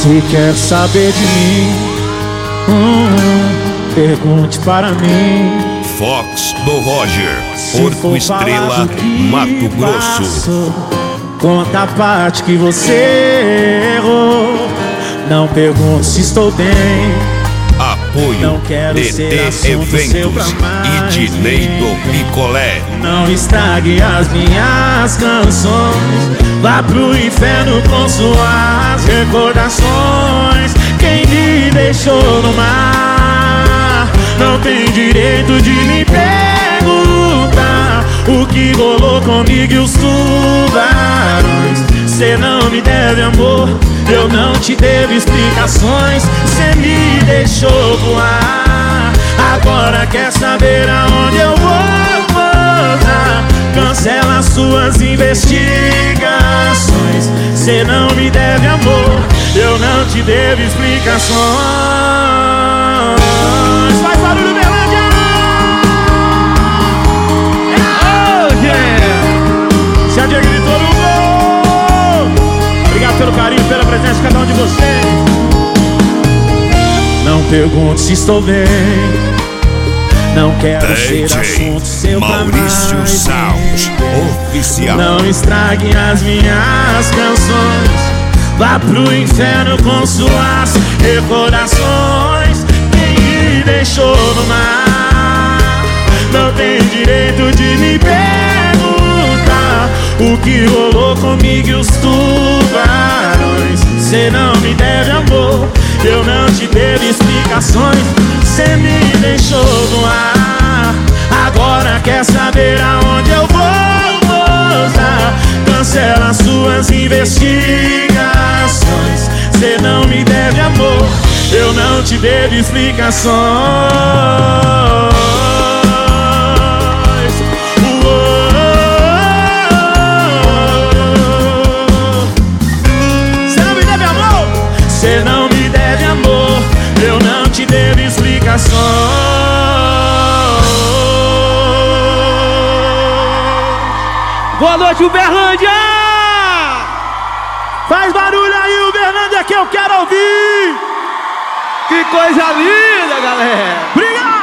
Se quer saber de mim, pergunte para mim. Fox do Roger, Porco Estrela, Mato Grosso. Conta a parte que você errou. Não pergunte se estou bem. Apoio não quero ser DT Eventos e Dinei do Picolé. Não estrague as minhas canções. Vá pro inferno com suas recordações. Quem me deixou no mar não tem direito de me perguntar o que rolou comigo e os tubarões. Cê não me deve amor, eu não te devo explicações. Cê me deixou voar, agora quer saber aonde eu vou posar. Cancela suas investigações. Cê não me deve amor, eu não te devo explicações. Faz barulho, Berlândia! Oh, yeah! Se a Dia gritou no gol! Obrigado pelo carinho, pela presença de cada um de vocês. Não pergunte se estou bem. Não quero ser assunto seu pra mais. Maurício Sound Oficial. Não estrague as minhas canções. Vá pro inferno com suas recordações. Quem me deixou no mar não tem direito de me perguntar o que rolou comigo e os tubarões. Cê não me deve amor, eu não te devo explicações. Cê me deixou no ar, agora quer saber aonde eu vou posar. Cancela suas investigações. Cê não me deve amor, eu não te devo explicações. Cê não me deve amor, cê não me deve amor, eu não te devo explicações. Boa noite, Uberlândia! Faz barulho aí, Uberlândia, que eu quero ouvir! Que coisa linda, galera! Obrigado!